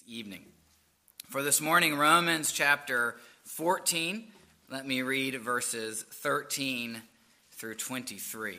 evening. For this morning, Romans chapter 14, let me read verses 13 through 23.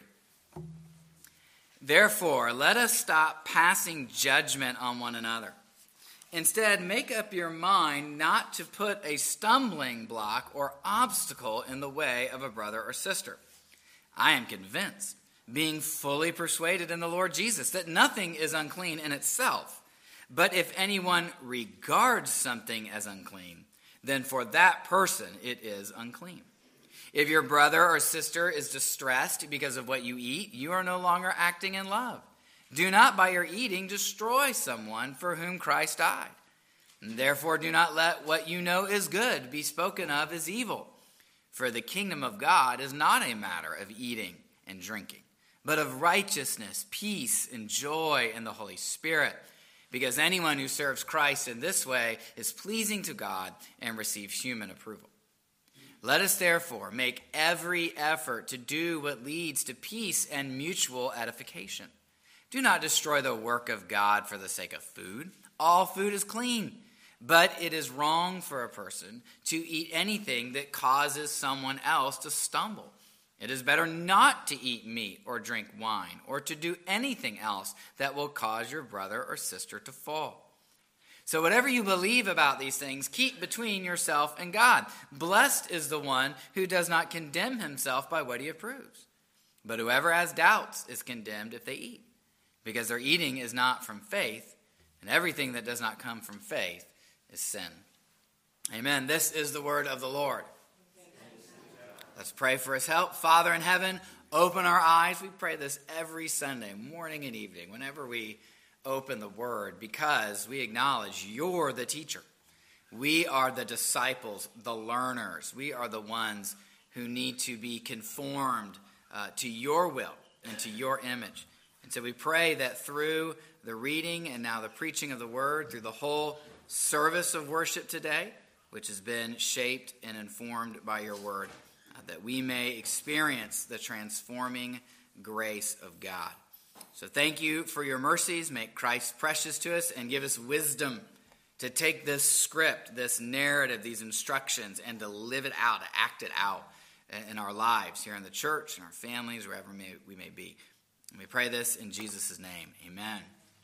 Therefore, let us stop passing judgment on one another. Instead, make up your mind not to put a stumbling block or obstacle in the way of a brother or sister. I am convinced, being fully persuaded in the Lord Jesus, that nothing is unclean in itself. But if anyone regards something as unclean, then for that person it is unclean. If your brother or sister is distressed because of what you eat, you are no longer acting in love. Do not by your eating destroy someone for whom Christ died. And therefore do not let what you know is good be spoken of as evil. For the kingdom of God is not a matter of eating and drinking, but of righteousness, peace, and joy in the Holy Spirit. Because anyone who serves Christ in this way is pleasing to God and receives human approval. Let us therefore make every effort to do what leads to peace and mutual edification. Do not destroy the work of God for the sake of food. All food is clean, but it is wrong for a person to eat anything that causes someone else to stumble. It is better not to eat meat or drink wine or to do anything else that will cause your brother or sister to fall. So whatever you believe about these things, keep between yourself and God. Blessed is the one who does not condemn himself by what he approves. But whoever has doubts is condemned if they eat, because their eating is not from faith, and everything that does not come from faith is sin. Amen. This is the word of the Lord. Let's pray for his help. Father in heaven, open our eyes. We pray this every Sunday, morning and evening, whenever we open the word, because we acknowledge you're the teacher. We are the disciples, the learners. We are the ones who need to be conformed to your will and to your image. And so we pray that through the reading and now the preaching of the word, through the whole service of worship today, which has been shaped and informed by your word, that we may experience the transforming grace of God. So thank you for your mercies. Make Christ precious to us and give us wisdom to take this script, this narrative, these instructions, and to live it out, to act it out in our lives here in the church, in our families, wherever we may be. And we pray this in Jesus' name. Amen.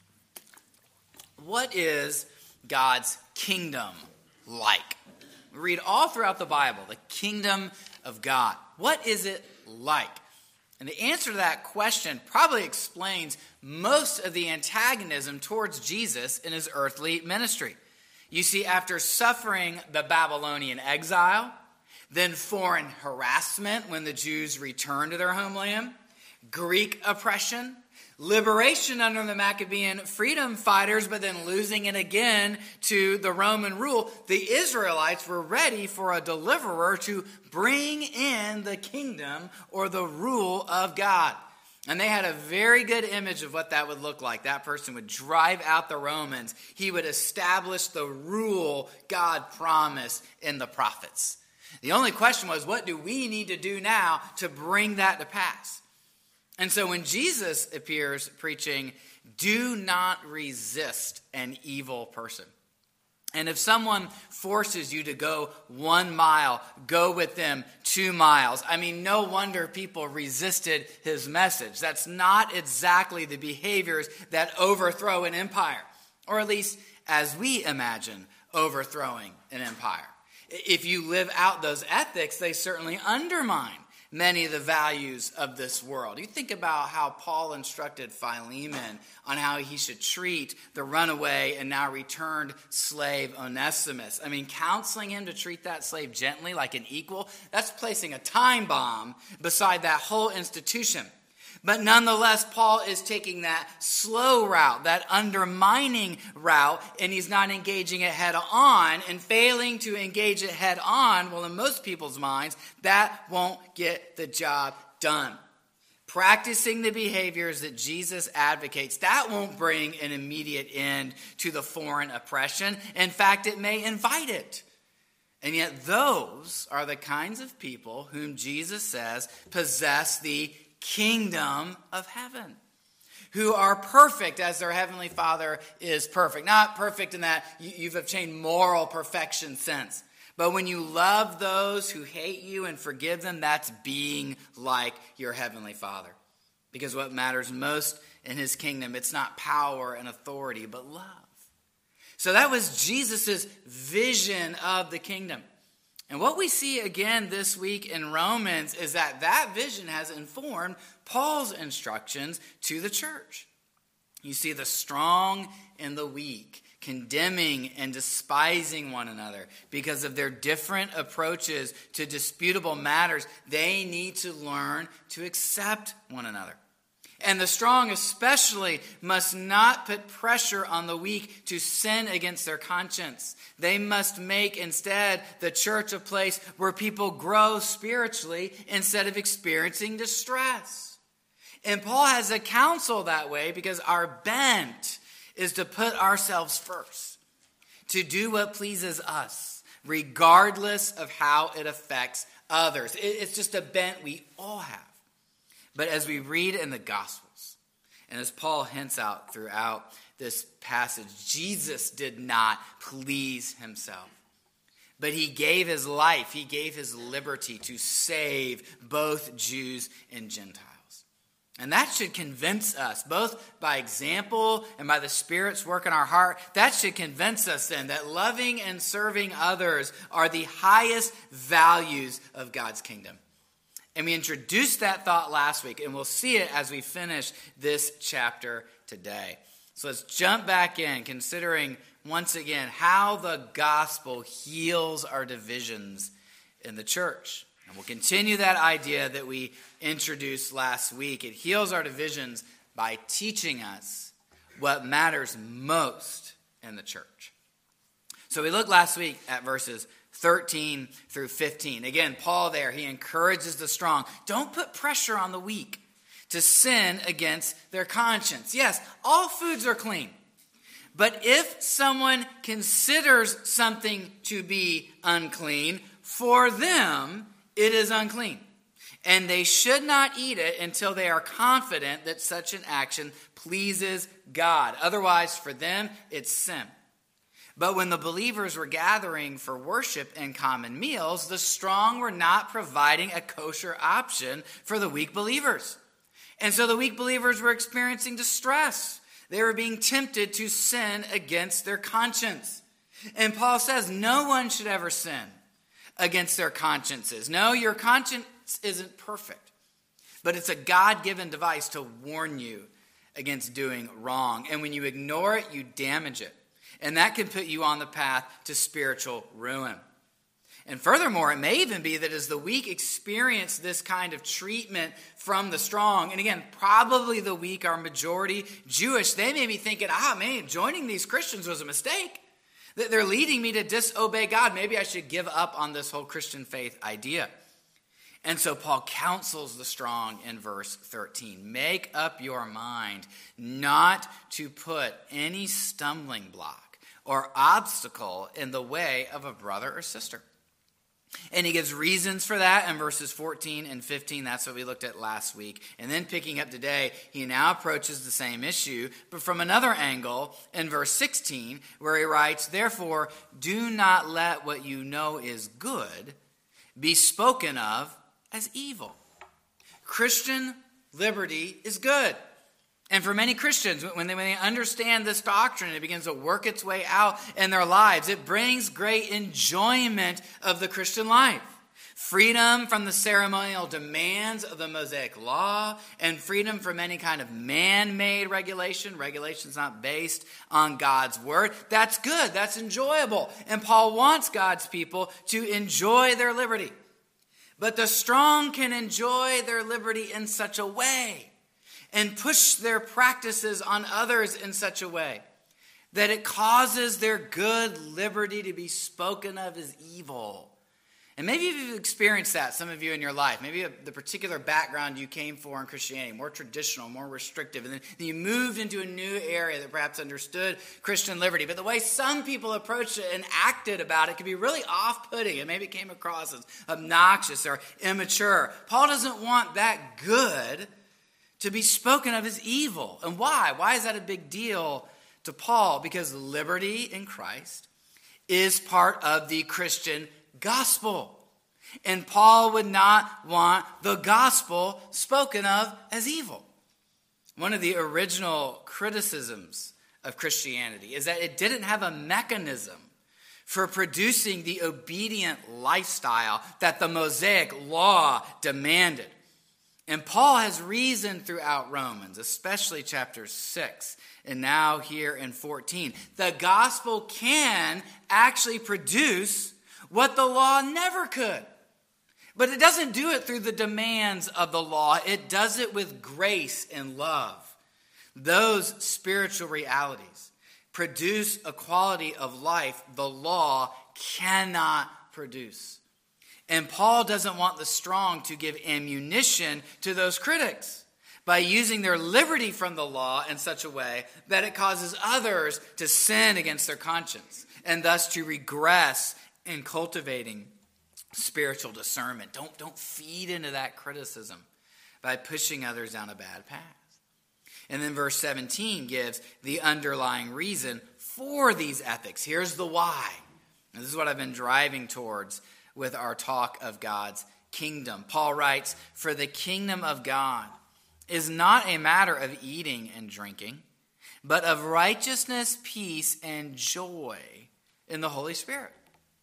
What is God's kingdom like? We read all throughout the Bible, the kingdom of God. What is it like? And the answer to that question probably explains most of the antagonism towards Jesus in his earthly ministry. You see, after suffering the Babylonian exile, then foreign harassment when the Jews returned to their homeland, Greek oppression, liberation under the Maccabean freedom fighters, but then losing it again to the Roman rule, the Israelites were ready for a deliverer to bring in the kingdom or the rule of God. And they had a very good image of what that would look like. That person would drive out the Romans. He would establish the rule God promised in the prophets. The only question was, what do we need to do now to bring that to pass? And so when Jesus appears preaching, do not resist an evil person. And if someone forces you to go 1 mile, go with them 2 miles. I mean, no wonder people resisted his message. That's not exactly the behaviors that overthrow an empire, or at least as we imagine overthrowing an empire. If you live out those ethics, they certainly undermine many of the values of this world. You think about how Paul instructed Philemon on how he should treat the runaway and now returned slave Onesimus. I mean, counseling him to treat that slave gently like an equal, that's placing a time bomb beside that whole institution. But nonetheless, Paul is taking that slow route, that undermining route, and he's not engaging it head on, and failing to engage it head on, well, in most people's minds, that won't get the job done. Practicing the behaviors that Jesus advocates, that won't bring an immediate end to the foreign oppression. In fact, it may invite it. And yet those are the kinds of people whom Jesus says possess the kingdom of heaven, who are perfect as their heavenly Father is perfect. Not perfect in that you've obtained moral perfection sense. But when you love those who hate you and forgive them, that's being like your heavenly Father. Because what matters most in his kingdom, it's not power and authority, but love. So that was Jesus' vision of the kingdom. And what we see again this week in Romans is that vision has informed Paul's instructions to the church. You see the strong and the weak condemning and despising one another because of their different approaches to disputable matters. They need to learn to accept one another. And the strong especially must not put pressure on the weak to sin against their conscience. They must make instead the church a place where people grow spiritually instead of experiencing distress. And Paul has a counsel that way because our bent is to put ourselves first, to do what pleases us, regardless of how it affects others. It's just a bent we all have. But as we read in the Gospels, and as Paul hints out throughout this passage, Jesus did not please himself. But he gave his life, he gave his liberty to save both Jews and Gentiles. And that should convince us, both by example and by the Spirit's work in our heart, that should convince us then that loving and serving others are the highest values of God's kingdom. And we introduced that thought last week, and we'll see it as we finish this chapter today. So let's jump back in, considering once again how the gospel heals our divisions in the church. And we'll continue that idea that we introduced last week. It heals our divisions by teaching us what matters most in the church. So we looked last week at verses 13 through 15. Again, Paul there, he encourages the strong. Don't put pressure on the weak to sin against their conscience. Yes, all foods are clean. But if someone considers something to be unclean, for them it is unclean. And they should not eat it until they are confident that such an action pleases God. Otherwise, for them, it's sin. But when the believers were gathering for worship and common meals, the strong were not providing a kosher option for the weak believers. And so the weak believers were experiencing distress. They were being tempted to sin against their conscience. And Paul says no one should ever sin against their consciences. No, your conscience isn't perfect, but it's a God-given device to warn you against doing wrong. And when you ignore it, you damage it. And that can put you on the path to spiritual ruin. And furthermore, it may even be that as the weak experience this kind of treatment from the strong, and again, probably the weak are majority Jewish, they may be thinking, man, joining these Christians was a mistake. That they're leading me to disobey God. Maybe I should give up on this whole Christian faith idea. And so Paul counsels the strong in verse 13. Make up your mind not to put any stumbling block or obstacle in the way of a brother or sister. And he gives reasons for that in verses 14 and 15. That's what we looked at last week. And then picking up today, he now approaches the same issue, but from another angle in verse 16, where he writes, therefore, do not let what you know is good be spoken of as evil. Christian liberty is good. And for many Christians, when they understand this doctrine, it begins to work its way out in their lives. It brings great enjoyment of the Christian life. Freedom from the ceremonial demands of the Mosaic law, and freedom from any kind of man-made regulations not based on God's word. That's good. That's enjoyable. And Paul wants God's people to enjoy their liberty. But the strong can enjoy their liberty in such a way and push their practices on others in such a way that it causes their good liberty to be spoken of as evil. And maybe you've experienced that, some of you in your life. Maybe the particular background you came for in Christianity, more traditional, more restrictive. And then you moved into a new area that perhaps understood Christian liberty. But the way some people approached it and acted about it could be really off-putting. And maybe it came across as obnoxious or immature. Paul doesn't want that good to be spoken of as evil. And why? Why is that a big deal to Paul? Because liberty in Christ is part of the Christian gospel. And Paul would not want the gospel spoken of as evil. One of the original criticisms of Christianity is that it didn't have a mechanism for producing the obedient lifestyle that the Mosaic law demanded. And Paul has reasoned throughout Romans, especially chapter 6, and now here in 14. The gospel can actually produce what the law never could. But it doesn't do it through the demands of the law. It does it with grace and love. Those spiritual realities produce a quality of life the law cannot produce. And Paul doesn't want the strong to give ammunition to those critics by using their liberty from the law in such a way that it causes others to sin against their conscience and thus to regress in cultivating spiritual discernment. Don't feed into that criticism by pushing others down a bad path. And then verse 17 gives the underlying reason for these ethics. Here's the why. And this is what I've been driving towards with our talk of God's kingdom. Paul writes, "For the kingdom of God is not a matter of eating and drinking, but of righteousness, peace, and joy in the Holy Spirit."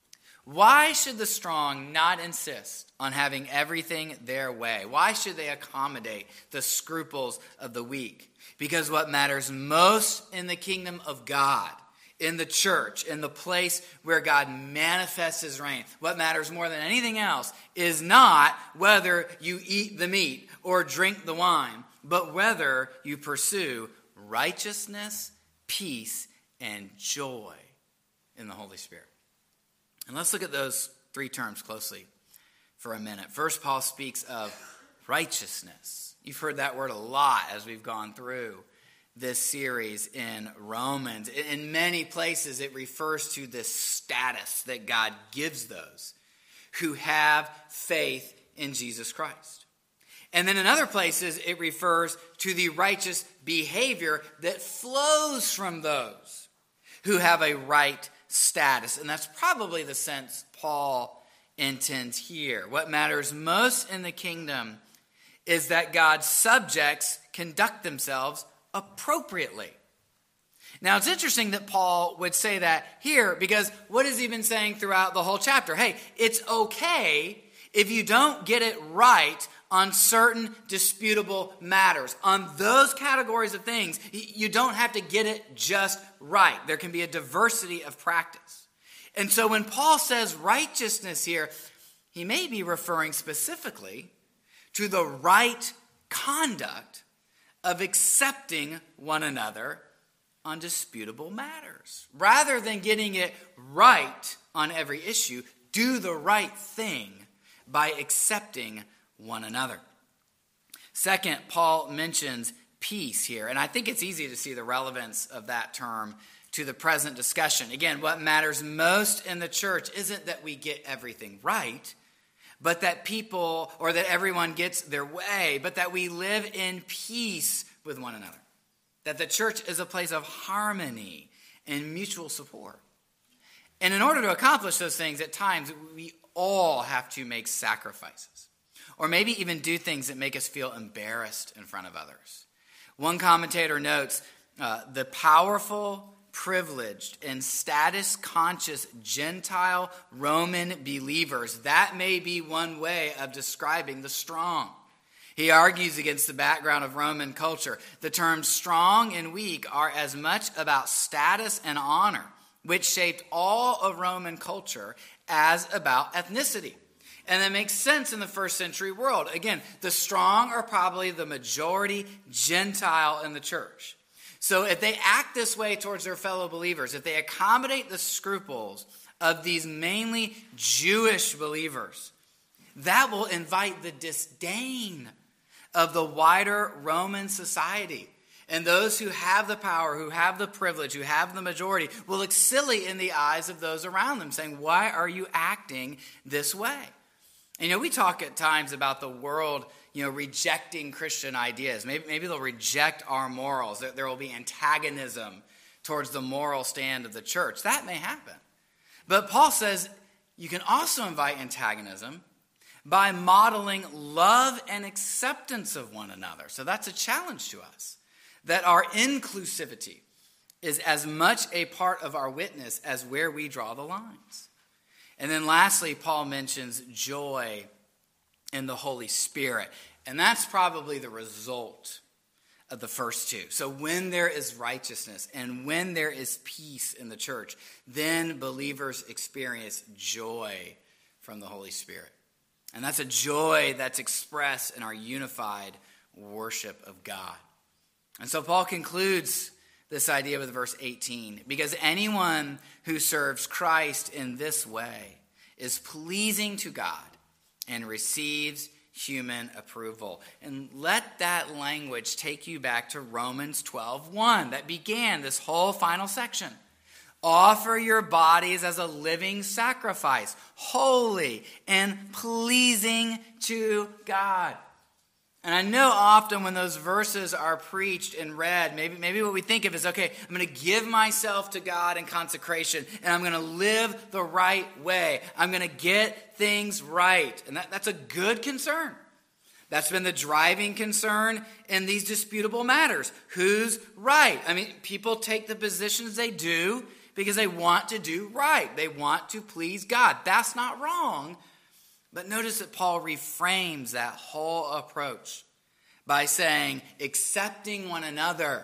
Why should the strong not insist on having everything their way? Why should they accommodate the scruples of the weak? Because what matters most in the kingdom of God, in the church, in the place where God manifests his reign, what matters more than anything else is not whether you eat the meat or drink the wine, but whether you pursue righteousness, peace, and joy in the Holy Spirit. And let's look at those three terms closely for a minute. First, Paul speaks of righteousness. You've heard that word a lot as we've gone through this series in Romans. In many places, it refers to this status that God gives those who have faith in Jesus Christ. And then in other places, it refers to the righteous behavior that flows from those who have a right status. And that's probably the sense Paul intends here. What matters most in the kingdom is that God's subjects conduct themselves appropriately. Now, it's interesting that Paul would say that here, because what has he been saying throughout the whole chapter? Hey, it's okay if you don't get it right on certain disputable matters. On those categories of things, you don't have to get it just right. There can be a diversity of practice. And so when Paul says righteousness here, he may be referring specifically to the right conduct of accepting one another on disputable matters. Rather than getting it right on every issue, do the right thing by accepting one another. Second, Paul mentions peace here, and I think it's easy to see the relevance of that term to the present discussion. Again, what matters most in the church isn't that we get everything right, but that people, or that everyone gets their way, but that we live in peace with one another. That the church is a place of harmony and mutual support. And in order to accomplish those things, at times we all have to make sacrifices, or maybe even do things that make us feel embarrassed in front of others. One commentator notes, the powerful, privileged, and status-conscious Gentile Roman believers, that may be one way of describing the strong. He argues against the background of Roman culture. The terms strong and weak are as much about status and honor, which shaped all of Roman culture, as about ethnicity. And that makes sense in the first century world. Again, the strong are probably the majority Gentile in the church. So if they act this way towards their fellow believers, if they accommodate the scruples of these mainly Jewish believers, that will invite the disdain of the wider Roman society. And those who have the power, who have the privilege, who have the majority, will look silly in the eyes of those around them, saying, why are you acting this way? And, we talk at times about the world, rejecting Christian ideas. Maybe they'll reject our morals. There will be antagonism towards the moral stand of the church. That may happen. But Paul says you can also invite antagonism by modeling love and acceptance of one another. So that's a challenge to us, that our inclusivity is as much a part of our witness as where we draw the lines. And then lastly, Paul mentions joy in the Holy Spirit. And that's probably the result of the first two. So when there is righteousness and when there is peace in the church, then believers experience joy from the Holy Spirit. And that's a joy that's expressed in our unified worship of God. And so Paul concludes this idea with verse 18. Because anyone who serves Christ in this way is pleasing to God and receives human approval. And let that language take you back to Romans 12:1 that began this whole final section. Offer your bodies as a living sacrifice, holy and pleasing to God. And I know often when those verses are preached and read, maybe what we think of is, okay, I'm going to give myself to God in consecration, and I'm going to live the right way. I'm going to get things right. And that's a good concern. That's been the driving concern in these disputable matters. Who's right? People take the positions they do because they want to do right. They want to please God. That's not wrong. But notice that Paul reframes that whole approach by saying, accepting one another,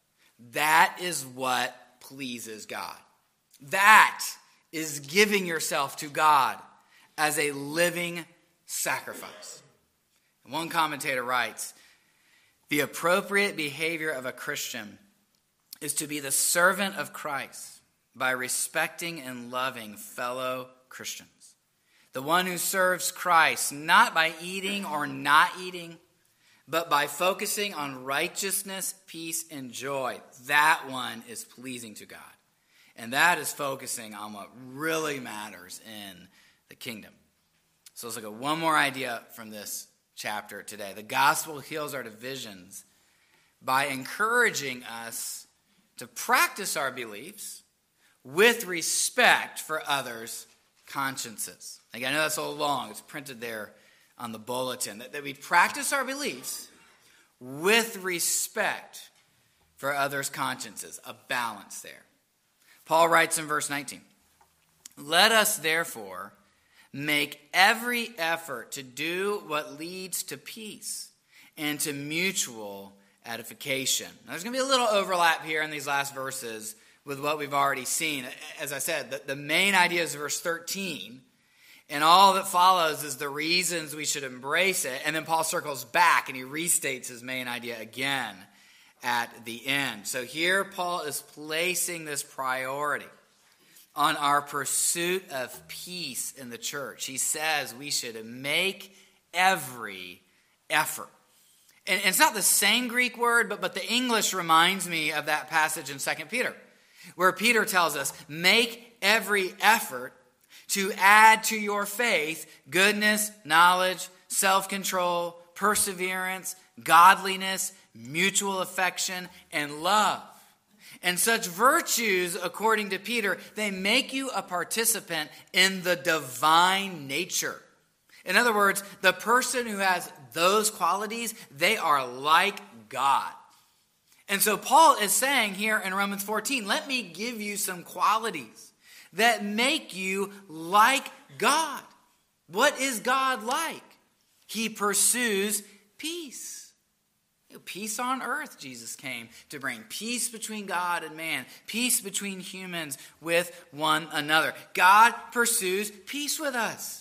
that is what pleases God. That is giving yourself to God as a living sacrifice. And one commentator writes, the appropriate behavior of a Christian is to be the servant of Christ by respecting and loving fellow Christians. The one who serves Christ, not by eating or not eating, but by focusing on righteousness, peace, and joy. That one is pleasing to God. And that is focusing on what really matters in the kingdom. So let's look at one more idea from this chapter today. The gospel heals our divisions by encouraging us to practice our beliefs with respect for others' consciences. I know that's a little long. It's printed there on the bulletin. That we practice our beliefs with respect for others' consciences. A balance there. Paul writes in verse 19, let us therefore make every effort to do what leads to peace and to mutual edification. Now, there's going to be a little overlap here in these last verses with what we've already seen. As I said, the main idea is verse 13, and all that follows is the reasons we should embrace it. And then Paul circles back and he restates his main idea again at the end. So here Paul is placing this priority on our pursuit of peace in the church. He says we should make every effort. And it's not the same Greek word, but the English reminds me of that passage in 2 Peter, where Peter tells us, make every effort to add to your faith goodness, knowledge, self-control, perseverance, godliness, mutual affection, and love. And such virtues, according to Peter, they make you a participant in the divine nature. In other words, the person who has those qualities, they are like God. And so Paul is saying here in Romans 14, let me give you some qualities that make you like God. What is God like? He pursues peace. Peace on earth, Jesus came to bring. Peace between God and man. Peace between humans with one another. God pursues peace with us.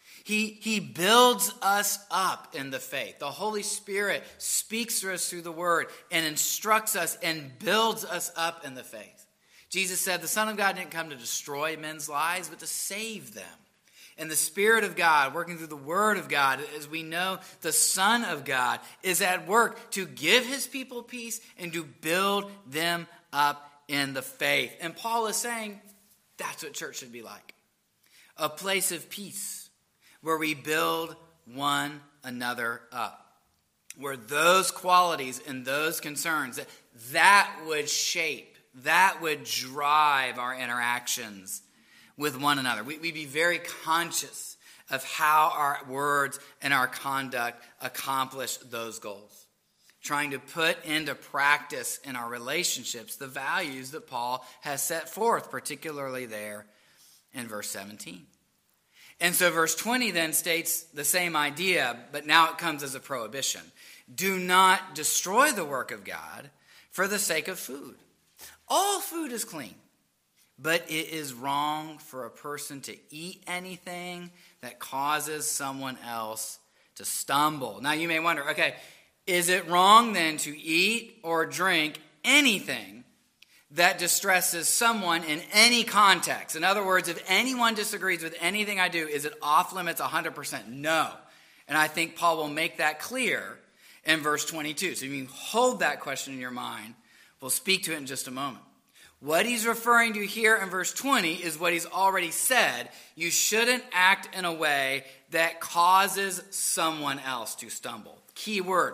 He builds us up in the faith. The Holy Spirit speaks to us through the Word and instructs us and builds us up in the faith. Jesus said the Son of God didn't come to destroy men's lives, but to save them. And the Spirit of God, working through the Word of God, as we know, the Son of God is at work to give His people peace and to build them up in the faith. And Paul is saying that's what church should be like. A place of peace, where we build one another up, where those qualities and those concerns, that would shape, that would drive our interactions with one another. We'd be very conscious of how our words and our conduct accomplish those goals, trying to put into practice in our relationships the values that Paul has set forth, particularly there in verse 17. And so verse 20 then states the same idea, but now it comes as a prohibition. Do not destroy the work of God for the sake of food. All food is clean, but it is wrong for a person to eat anything that causes someone else to stumble. Now you may wonder, okay, is it wrong then to eat or drink anything that distresses someone in any context? In other words, if anyone disagrees with anything I do, is it off limits 100%? No. And I think Paul will make that clear in verse 22. So you can hold that question in your mind. We'll speak to it in just a moment. What he's referring to here in verse 20 is what he's already said. You shouldn't act in a way that causes someone else to stumble. Key word,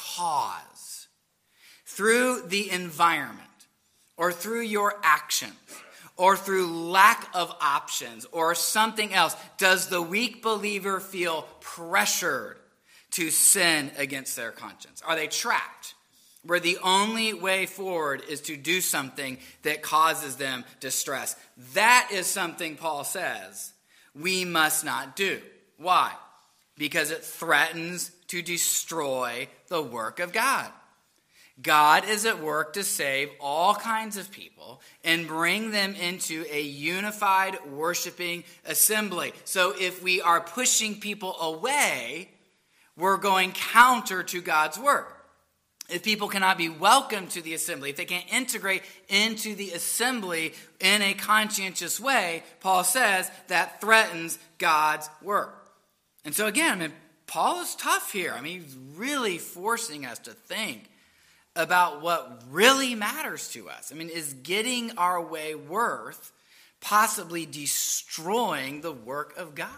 cause. Through the environment, or through your actions, or through lack of options, or something else, does the weak believer feel pressured to sin against their conscience? Are they trapped where the only way forward is to do something that causes them distress? That is something Paul says we must not do. Why? Because it threatens to destroy the work of God. God is at work to save all kinds of people and bring them into a unified worshiping assembly. So if we are pushing people away, we're going counter to God's work. If people cannot be welcomed to the assembly, if they can't integrate into the assembly in a conscientious way, Paul says that threatens God's work. And so again, Paul is tough here. He's really forcing us to think about what really matters to us. Is getting our way worth possibly destroying the work of God?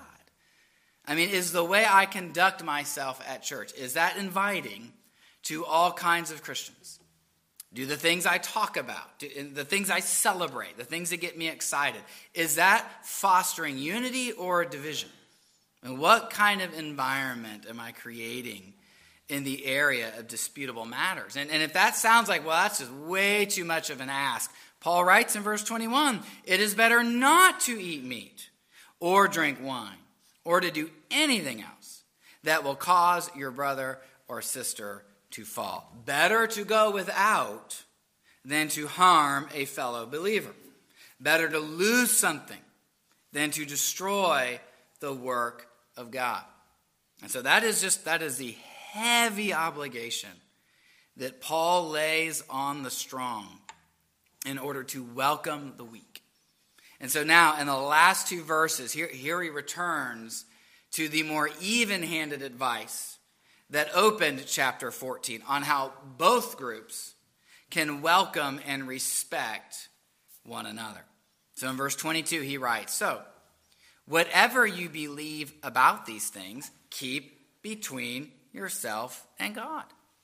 Is the way I conduct myself at church, is that inviting to all kinds of Christians? Do the things I talk about, the things I celebrate, the things that get me excited, is that fostering unity or division? And what kind of environment am I creating in the area of disputable matters? And if that sounds like, well, that's just way too much of an ask, Paul writes in verse 21, it is better not to eat meat or drink wine or to do anything else that will cause your brother or sister to fall. Better to go without than to harm a fellow believer. Better to lose something than to destroy the work of God. And so that is the heavy obligation that Paul lays on the strong in order to welcome the weak. And so now in the last two verses, here he returns to the more even-handed advice that opened chapter 14 on how both groups can welcome and respect one another. So in verse 22 he writes, so whatever you believe about these things, keep between yourself and God.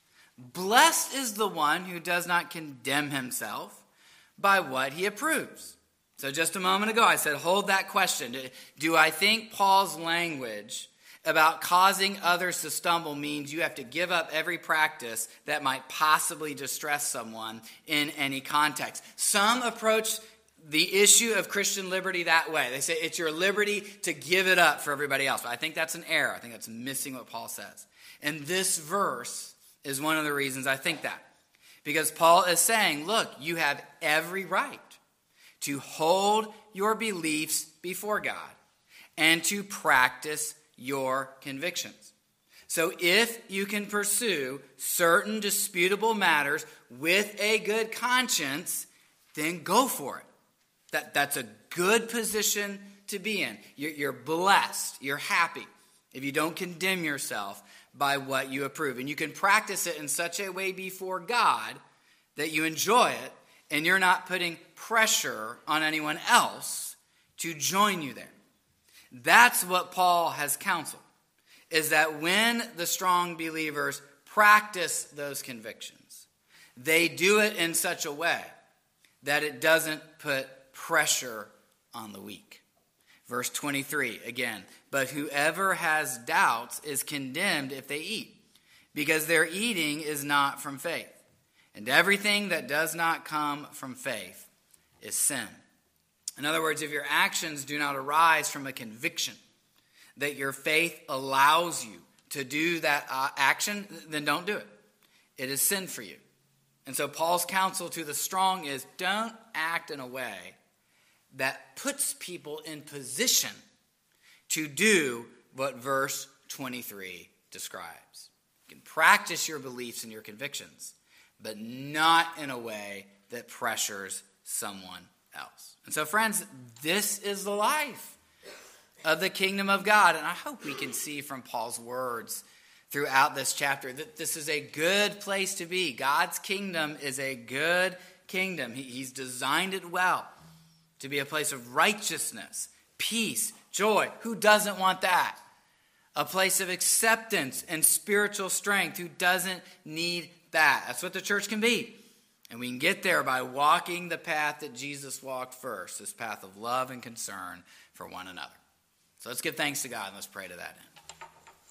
Blessed is the one who does not condemn himself by what he approves. So just a moment ago I said, hold that question. Do I think Paul's language about causing others to stumble means you have to give up every practice that might possibly distress someone in any context? Some approach the issue of Christian liberty that way. They say it's your liberty to give it up for everybody else. But I think that's an error. I think that's missing what Paul says. And this verse is one of the reasons I think that. Because Paul is saying, look, you have every right to hold your beliefs before God and to practice your convictions. So if you can pursue certain disputable matters with a good conscience, then go for it. That's a good position to be in. You're blessed. You're happy if you don't condemn yourself by what you approve. And you can practice it in such a way before God that you enjoy it and you're not putting pressure on anyone else to join you there. That's what Paul has counseled, is that when the strong believers practice those convictions, they do it in such a way that it doesn't put pressure on the weak. Verse 23, again, but whoever has doubts is condemned if they eat, because their eating is not from faith. And everything that does not come from faith is sin. In other words, if your actions do not arise from a conviction that your faith allows you to do that action, then don't do it. It is sin for you. And so Paul's counsel to the strong is don't act in a way that puts people in position to do what verse 23 describes. You can practice your beliefs and your convictions, but not in a way that pressures someone else. And so, friends, this is the life of the kingdom of God. And I hope we can see from Paul's words throughout this chapter that this is a good place to be. God's kingdom is a good kingdom. He's designed it well to be a place of righteousness, peace, joy. Who doesn't want that? A place of acceptance and spiritual strength. Who doesn't need that? That's what the church can be. And we can get there by walking the path that Jesus walked first, this path of love and concern for one another. So let's give thanks to God and let's pray to that end.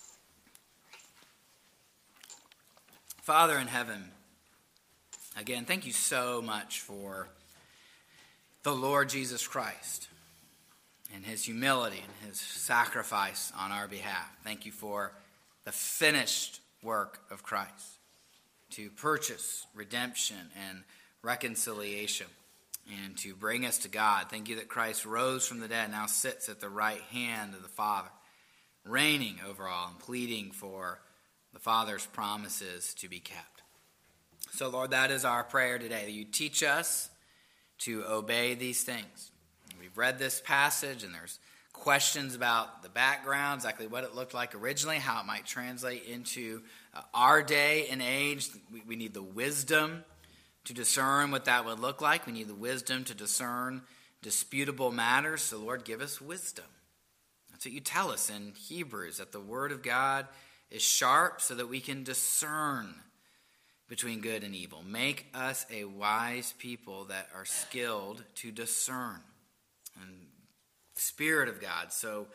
Father in heaven, again, thank you so much for the Lord Jesus Christ and his humility and his sacrifice on our behalf. Thank you for the finished work of Christ to purchase redemption and reconciliation and to bring us to God. Thank you that Christ rose from the dead, now sits at the right hand of the Father, reigning over all and pleading for the Father's promises to be kept. So, Lord, that is our prayer today, that you teach us to obey these things. We've read this passage, and there's questions about the background, exactly what it looked like originally, how it might translate into our day and age. We need the wisdom to discern what that would look like. We need the wisdom to discern disputable matters. So, Lord, give us wisdom. That's what you tell us in Hebrews, that the word of God is sharp so that we can discern between good and evil. Make us a wise people that are skilled to discern. And Spirit of God, so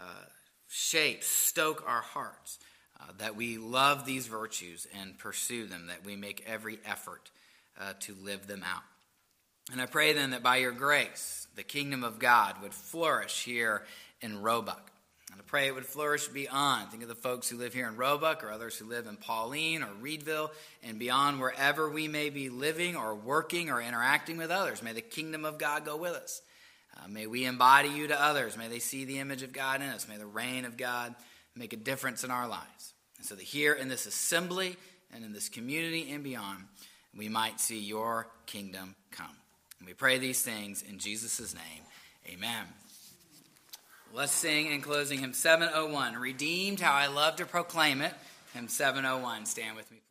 stoke our hearts, that we love these virtues and pursue them, that we make every effort to live them out. And I pray then that by your grace, the kingdom of God would flourish here in Roebuck. And I pray it would flourish beyond. Think of the folks who live here in Roebuck or others who live in Pauline or Reedville and beyond, wherever we may be living or working or interacting with others. May the kingdom of God go with us. May we embody you to others. May they see the image of God in us. May the reign of God make a difference in our lives. And so that here in this assembly and in this community and beyond, we might see your kingdom come. And we pray these things in Jesus' name. Amen. Let's sing in closing hymn 701, Redeemed, How I Love to Proclaim It. Hymn 701. Stand with me.